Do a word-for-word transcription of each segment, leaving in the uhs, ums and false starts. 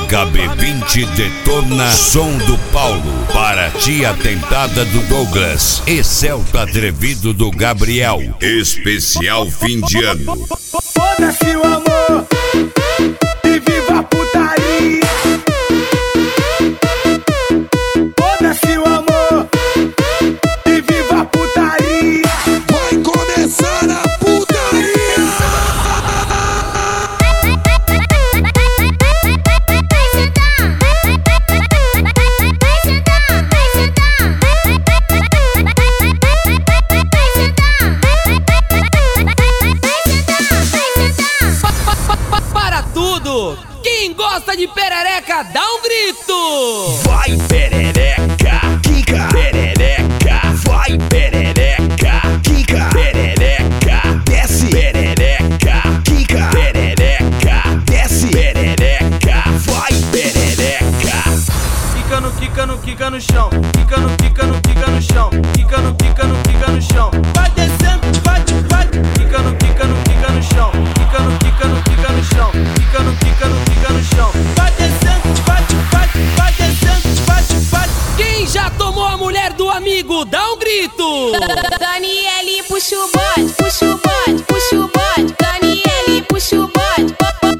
H B vinte detona Som do Paulo, Paraty Atentada do Douglas e Celta Atrevido do Gabriel. Especial fim de ano. Foda-se o amor e viva a putaria. Foda-se o amor e viva a putaria. Vai começar a putaria. Para tudo! Quem gosta de perereca, dá um grito! Vai perereca, quica, perereca. Vai perereca, quica, perereca. Desce, perereca, quica, perereca. Desce, perereca. Vai perereca. Quica no, quica no, quica no chão. Quica no, quica no, quica no chão. Quica no, quica no, quica no chão. Vai descendo, vai, vai. Quica no, quica no, quica no chão. Quica no, quica no, quica no chão. Quica no, quica no, quica no chão. Vai descendo, vai, vai. Vai descendo, vai, vai. Quem já tomou a mulher do amigo, dá um grito! Daniele, puxa o bode, puxa o bode, puxa o bode. Daniele, puxa o bode,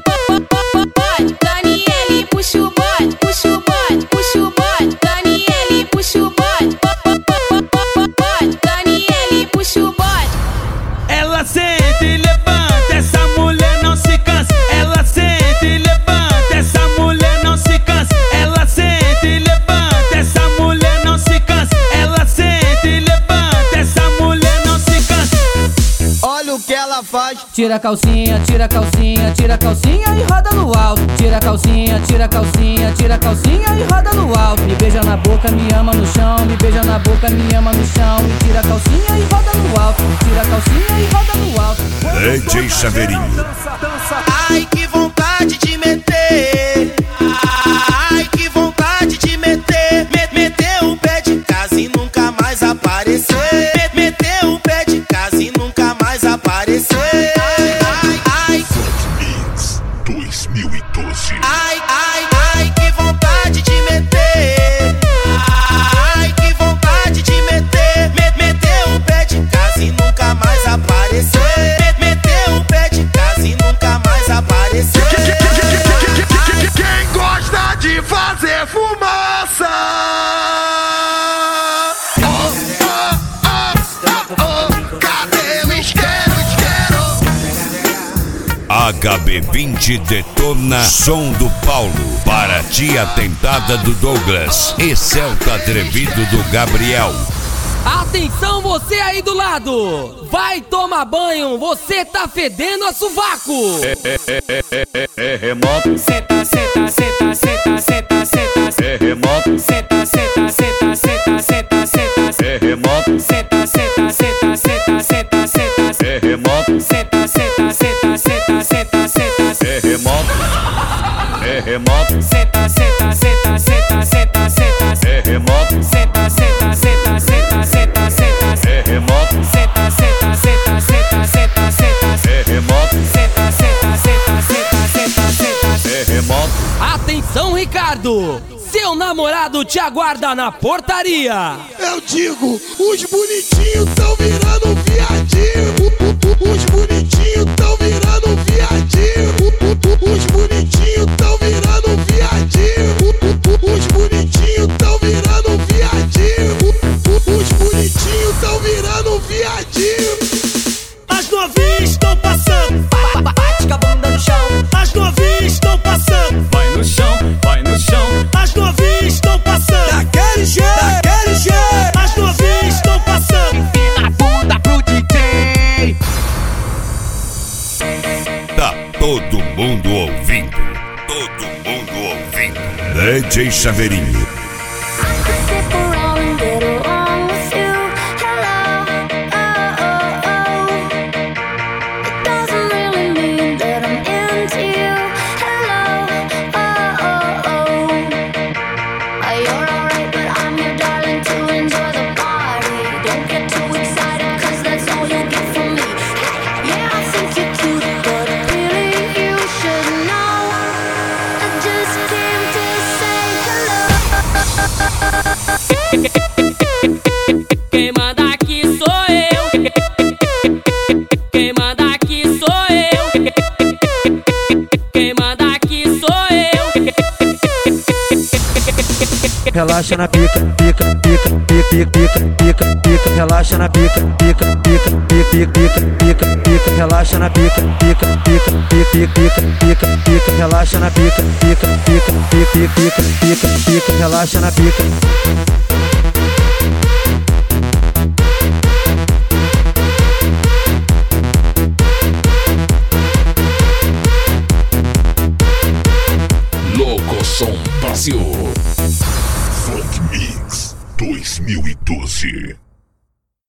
bode. Daniele, puxa o bode, puxa o bode, puxa o bode. Daniele, puxa o bode, bode. Daniele, puxa o bode. Ela sente e levanta, essa mulher não se cansa. Ela sente e levanta, essa mulher não se cansa. Ela sente e levanta, essa mulher não se cansa. Ela sente e levanta, essa mulher não se cansa. Olha o que ela faz. Tira a calcinha, tira a calcinha, tira a calcinha e roda no alto. Tira a calcinha, tira a calcinha, tira a calcinha e roda no alto. Me beija na boca, me ama no chão. Me beija na boca, me ama no chão. E tira a calcinha e roda no alto. Tira a calcinha e roda no alto. D J Chaveirinho. Ai, que vontade de meter. Ai, que vontade de meter. Me- Meter o pé de casa e nunca mais aparecer. Me- Meter o pé de casa e nunca mais aparecer. Ai, ai, ai. dois mil e doze. Ai, ai, ai, que vontade de meter. Ai, que vontade de meter. Me- Meter o pé de casa e nunca mais aparecer. Me- Meter o pé de casa e nunca mais aparecer. Quem gosta de fazer fumaça? Oh, oh, oh, oh, oh, cadê o isqueiro, isqueiro? H B vinte detona Som do Paulo, Paraty Atentada do Douglas e Celta Atrevido do Gabriel. Atenção você aí do lado! Vai tomar banho, você tá fedendo a sovaco! É remoto. Senta, senta, senta, senta, senta, senta. É remoto. Senta, senta, senta, senta, senta, senta. É remoto. Senta, senta, senta, senta, senta, senta. É remoto. Senta, senta, senta, senta, senta, senta. É remoto. É remoto. Senta, senta, senta, senta, senta, senta. É remoto. Senta, senta, senta, senta, senta, senta. É remoto. Senta, senta, senta, senta, senta, senta. É remoto. Senta, senta, senta, senta, senta, senta. É remoto. Atenção, Ricardo! Seu namorado te aguarda na portaria! Eu digo, os bonitinhos tão virando viadinho. Os bonitinhos tão virando viadinho. Os bonitinhos tão virando viadinho. Os bonitinhos tão virando viadinho. Os bonitinhos tão virando viadinho. As novinhas estão passando, Bate com a bunda no chão! as novinhas estão passando, vai no chão, vai no chão. As novinhas estão passando, Daquele jeito, daquele jeito. as novinhas estão passando. Na bunda pro D J! Tá todo mundo ouvindo. Todo mundo ouvindo. D J Chaveirinho. Stick around and get along with you. Hello, oh, oh, oh. It doesn't really mean that I'm into you. Hello, oh, oh, oh. Oh, you're alright, but I'm your darling to enjoy the party. Don't get too excited, cause that's all you'll get from me. Yeah, I think you're cute, but really you should know I just can't relaxa na pica, pica, pica, pica, pica, pica, pica, relaxa na pica, pica, pica, pica, pica, pica, pica, relaxa na pica, pica, pica, pica, pica, pica, pica, relaxa na pica, pica, pica, pica, pica, pica, pica, relaxa na pica.